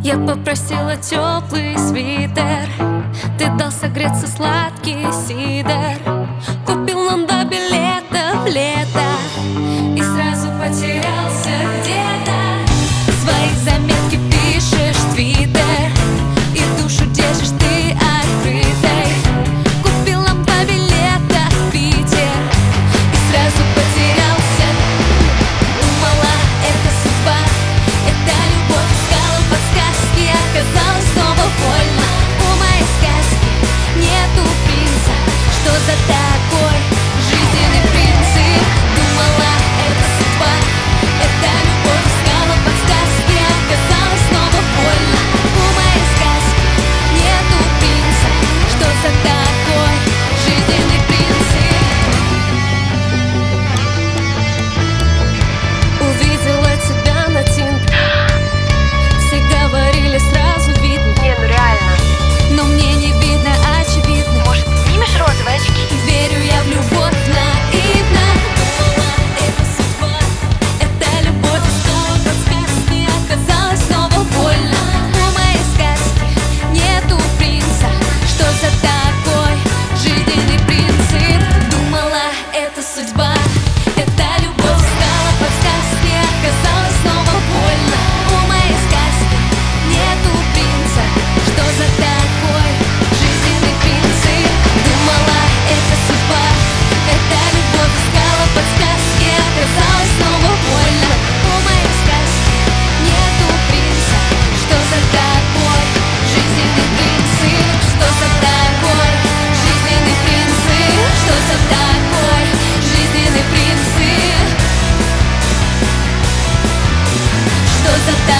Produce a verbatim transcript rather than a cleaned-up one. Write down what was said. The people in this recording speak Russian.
Я попросила теплый свитер, ты дал согреться сладкий сидр. Купил нам два билета в лето и сразу потерялся где-то. Свои заметки пишешь в твиттер и душу держишь ты открытой. Купил нам два билета в Питер и сразу потерялся. Думала, это судьба, это любовь. Искала подсказки, оказалось снова больно. У моей сказки нету принца. Что за такой жизненный принцип? Думала, это судьба, это любовь. Искала подсказки, оказалось снова больно. У моей сказки нету принца. Что за такой жизненный принцип? Увидела тебя на Тиндере, все говорили, сразу видно. Не, ну реально. Но мне не видно, очевидно. Может, снимешь розовые очки? Верю я в любовь наивно. Думала, это судьба, это любовь. Искала подсказки, оказалось снова больно. У моей сказки нету принца. Что за такой жизненный принцип? Думала, это судьба, это любовь. Искала подсказки, оказалось снова больно. У моей сказки нету принца. Что за такой жизненный принцип? Думала, это судьба, это любовь. Искала подсказки, оказалось снова больно. У моей сказки нету принца. Что за такой жизненный принцип? Что за такой жизненный принцип? Что за такой жизненный принцип? Что за такой